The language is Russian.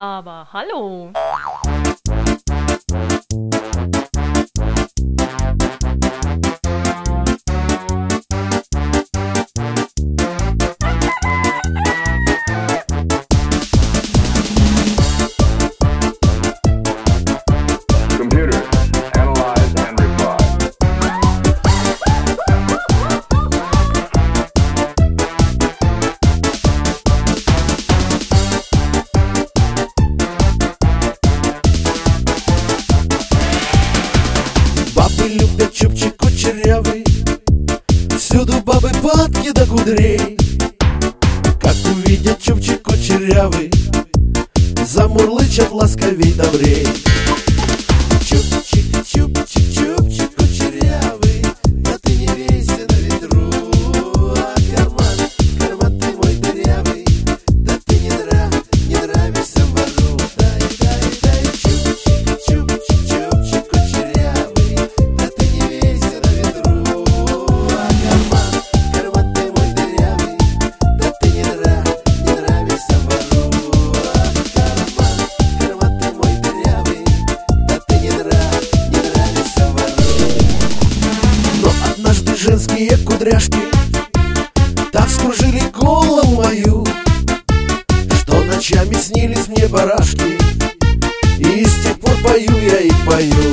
Aber hallo. Computer, analyze and reply. Бабы любят чубчик кучерявый, всюду бабы падки до кудрей. Как увидят чубчик кучерявый, замурлычат ласковей добрей. Чубчик, чубчик, чубчик кучерявый, да ты не вейся на ветру. А карман ты мой дырявый, да ты не нравишься вору. Дай, чубчик, чубчик, чубчик кучерявый, да ты не вейся на ветру. А карман ты мой дырявый, да ты не нравишься вору. А карман ты мой дырявый, да ты не нравишься вору. Но однажды женские кудряшки так вскружили голову мою, что ночами снились мне барашки, и с тех пор пою я и пою.